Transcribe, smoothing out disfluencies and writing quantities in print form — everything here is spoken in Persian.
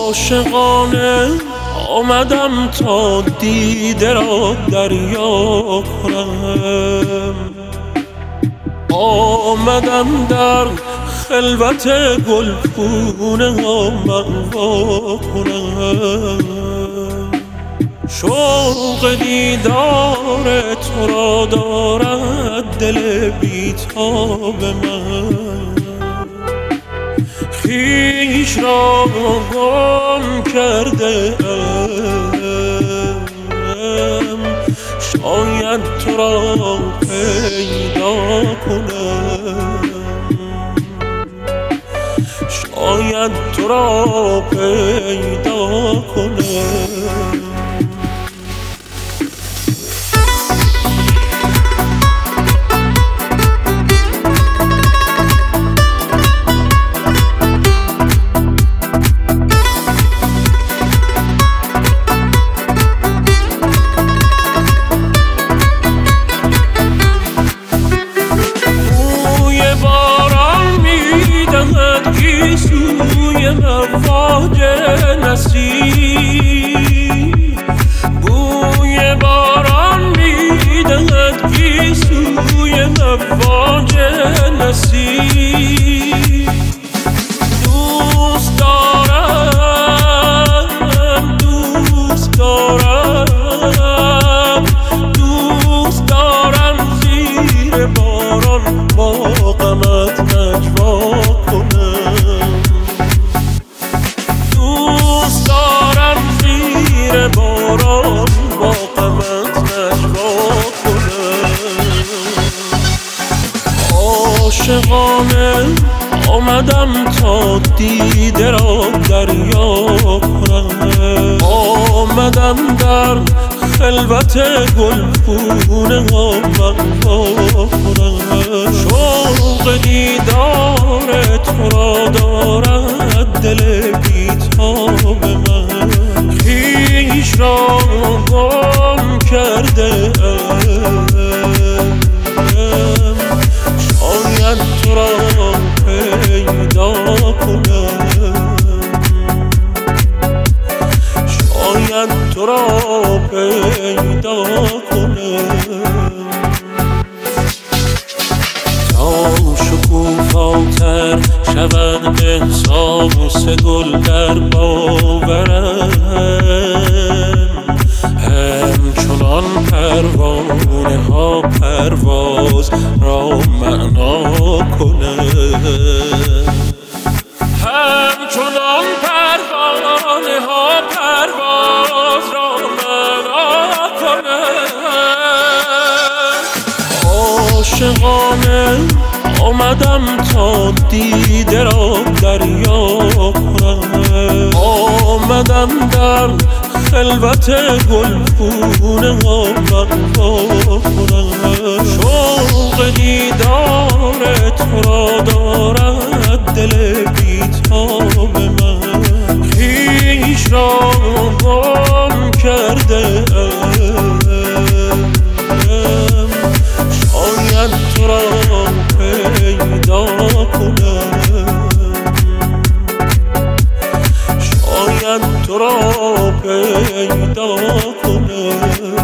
عاشقانه آمدم تا دیده را دریا کنم، آمدم در خلوت گلگونه ها مأوا کنم. شوق دیدار تو را دارد دل بیتاب من، خویش را گم کرده ام، شاید تو را پیدا کنم، شاید تو را پیدا کنم. سوی مواج نسیم، بوی باران میدهد گی سوی مواج نسیم. دوست دارم، دوست دارم، دوست دارم زیر باران با غمت نجوا کنم، دوست دارم زیر باران با غمت نجوا کنم. عاشقانه آمدم تا دیده را دریا کنم، آمدم در خلوت گلگونه ها مأوا کنم. شوق دیدار تو را دارد دل بیتاب من، خویش را گم کرده ام، شاید تو را پیدا کنم، شاید تو را پیدا کنم. تا شکوفاتر شود احساس گل در باورم، همچنان پروانه ها پرواز را معنا کنم، همچنان پروانه ها پرواز را معنا کنم. عاشقانه آمدم تا دیده را دریا کنم، آمدم در خلوت گلگونه ها مأوا کنم. شوق دیدار تو را دارد دل بیتاب من، خویش را گم کرده ام، شاید تو را پیدا کنم، شاید تو را پیدا کنم.